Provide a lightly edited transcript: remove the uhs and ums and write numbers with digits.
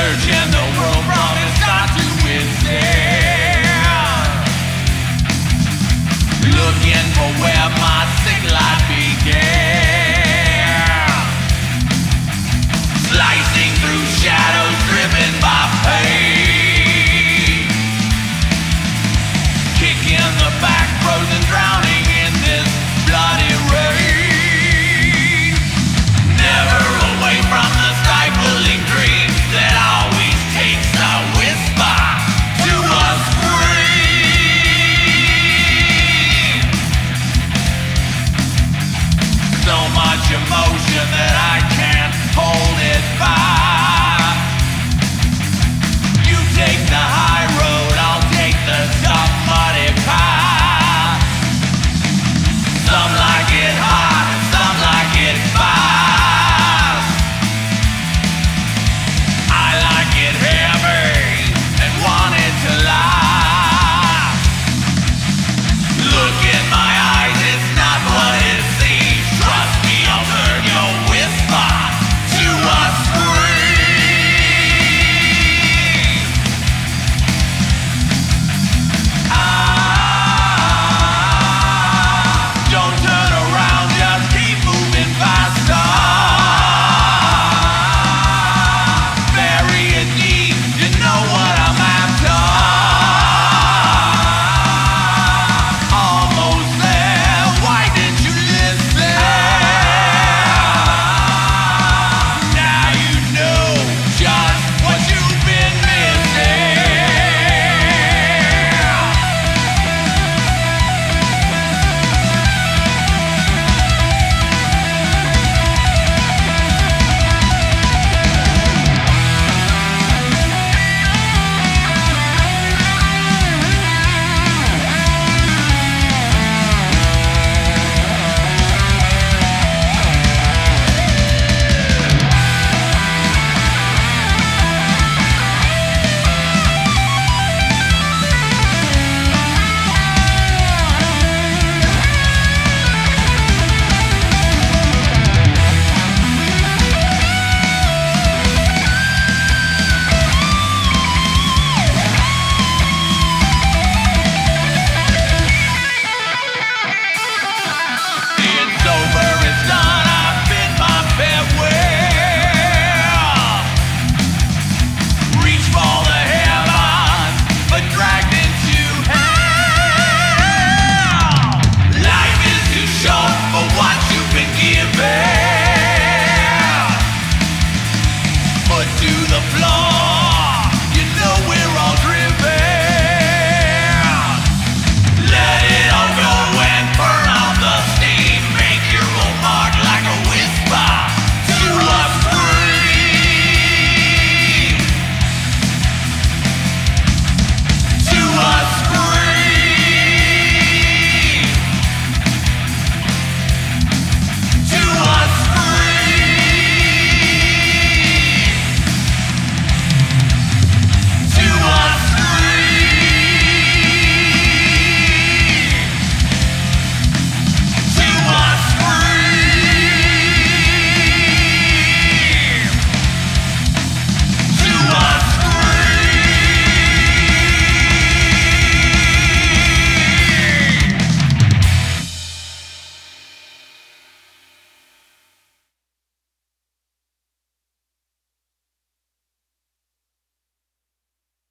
Searching the world from its start to its end, looking for where my sick life began, slicing through shadows driven by pain, kicking the back roads and drowning in this bloody rain, never away from the stifling dream that always takes a whisper to a scream. So much emotion that I can't hold it back. You take the high road, I'll take the tough muddy path. Some like it hot, some like it fast. I like it heavy and want it to last. Look in my eyes, it's not what it seems. Trust me, I'll turn your whisper to a scream. Don't turn around, just keep moving faster. Bury it deep, you know what I'm after. Almost there, why didn't you listen? Now you know just what you've been missing. It's over, it's done, I've bid my farewell. Reach for the heavens, but dragged into hell. Life is too short for what you've been given. Foot to the floor.